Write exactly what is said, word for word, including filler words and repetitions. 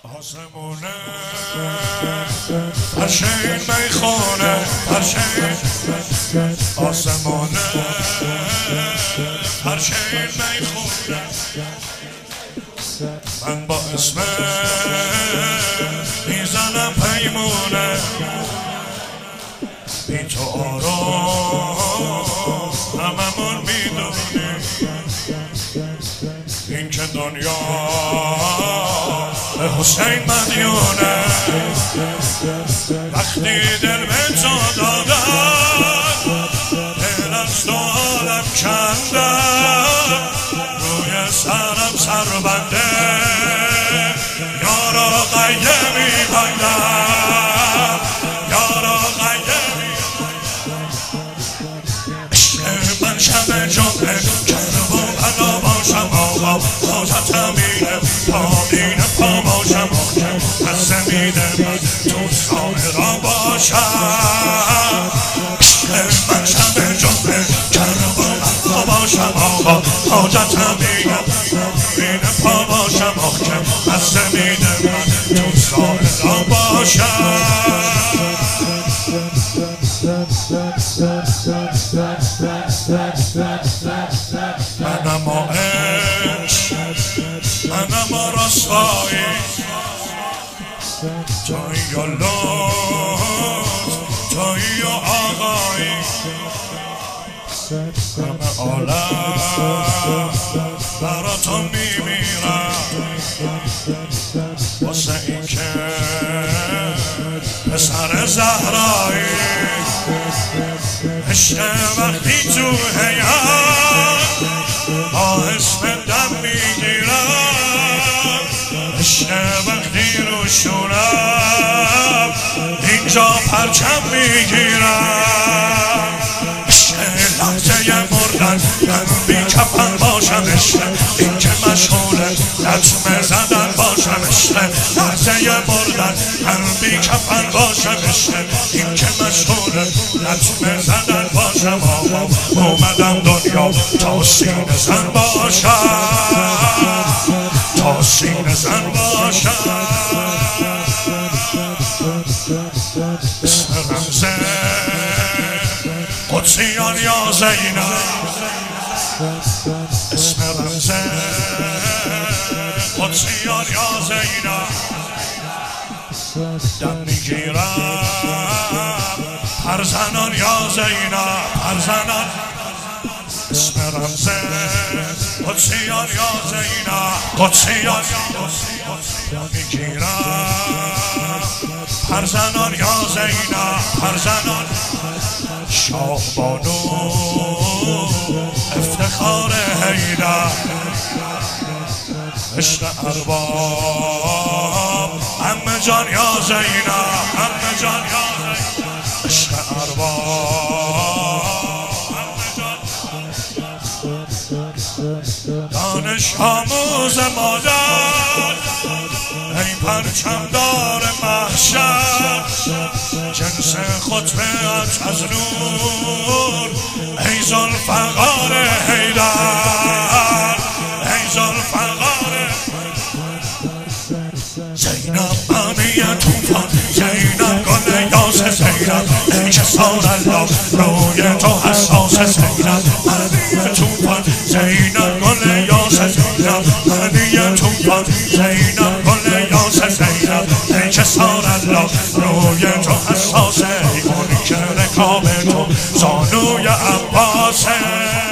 آسمونه فرشه این میخونه فرشه آسمونه فرشه این میخونه من با اسم میزنم پیمونه بی تو آرام هممون میدونی این که دنیا به حسین مدیونه وقتی دل به تو دادم دل از تو عالم کندم روی سرم سر بنده یارا قیه می بندم یارا قیه می عشق من شب جمعه کرب و بلا باشم آقا حاجتم اینه تا این پا باشم آقا پس میده من تو سایرا باشم عشق من شب جمعه کرب و بلا باشم آقا حاجتم اینه این پا باشم آقا پس میده من تو سایرا باشم منم عشق منم رسوایی توی و لطف توی و آقایی همه عالم برا تو میمیرم واسه این که پسر زهرایی عشق وقتی تو حیات با اسم دم میگیرم عشق وقتی رو شونم اینجا پرچم میگیرم عشق لحظه مردن من بی کفن باشم عشق این که مشغوله لطمه زدن باشم عشق لحظه مردن من بی کفن باشم عشق این که مشغوله لطمه زدن باشم آقا اومدم دنیا تا سینه زن باشم تا سینه زن باشم اسم رمزه قدسیان یا زینب اسم رمزه قدسیان یا زینب دم میگیرم پرزنان یا زینب پرزنان اسم رمزه قدسیان یا زینب قدسیان دم میگیرم پرزنان یا زینب پرزنان شاه بانو افتخار حیدر عشق ارباب عمه جان یا زینب عمه جان یا زینب عشق ارباب عمه جان دانش آموز مادر ای پرچم دار محشر جنس خطبت از نور ای ذوالفقار حیدر ای ذوالفقار زینب معنی توفان زینب گل یاس زینب ای که سار الله روی تو حساس زینب معنی توفان زینب گل یاس زینب معنی توفان زینب گل یاس زینب ای که سار الله روی تو حساس اون که رکاب تو زانوی عباسه